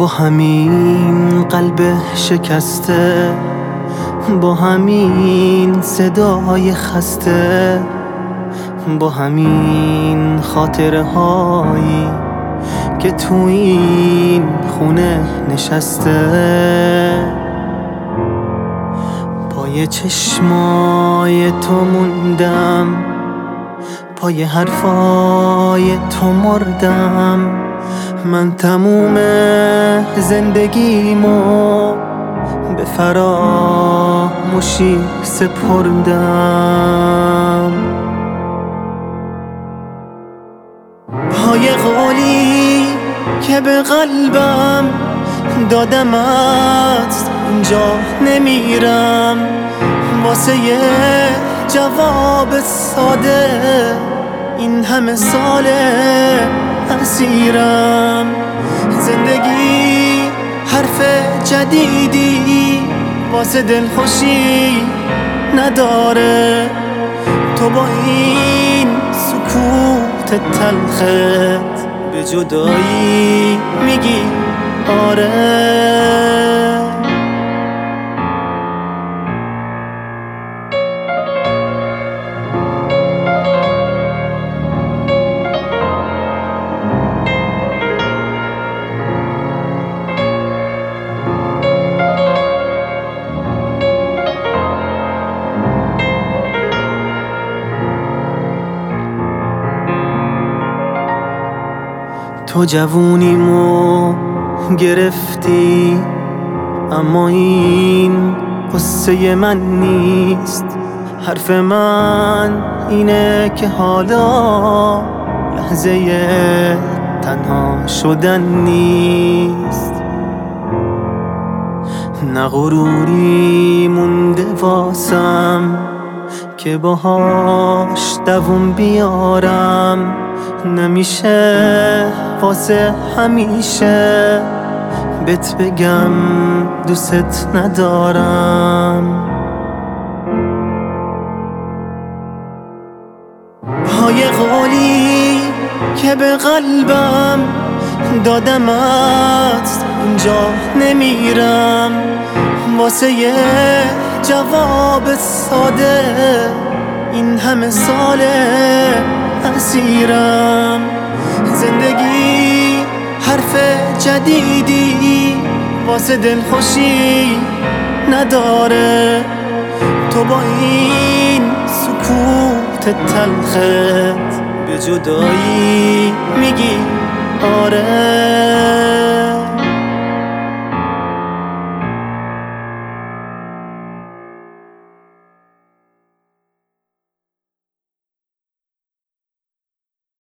با همین قلب شکسته، با همین صدای خسته، با همین خاطره هایی که تو این خونه نشسته، پای چشمای تو موندم، پای حرفای تو مردم. من تموم زندگیمو به فراموشی سپردم. پای قولی که به قلبم دادمت اینجا نمیرم، واسه یه جواب ساده این همه سال اسیرم. زندگی حرف جدیدی واسه دلخوشی نداره، تو با این سکوت تلخت به جدایی میگی آره. تو جوونیمو گرفتی، اما این قصه من نیست. حرف من اینه که حالا لحظه تنها شدن نیست. نه غروری مونده واسم که باهاش دووم بیارم، نمیشه واسه همیشه بهت بگم دوست ندارم. پای قولی که به قلبم دادمت اینجا نمیرم، واسه یه جواب ساده این همه سال اسیرم. زندگی حرف جدیدی واسه دلخوشی نداره، تو با این سکوت تلخت به جدایی میگی آره.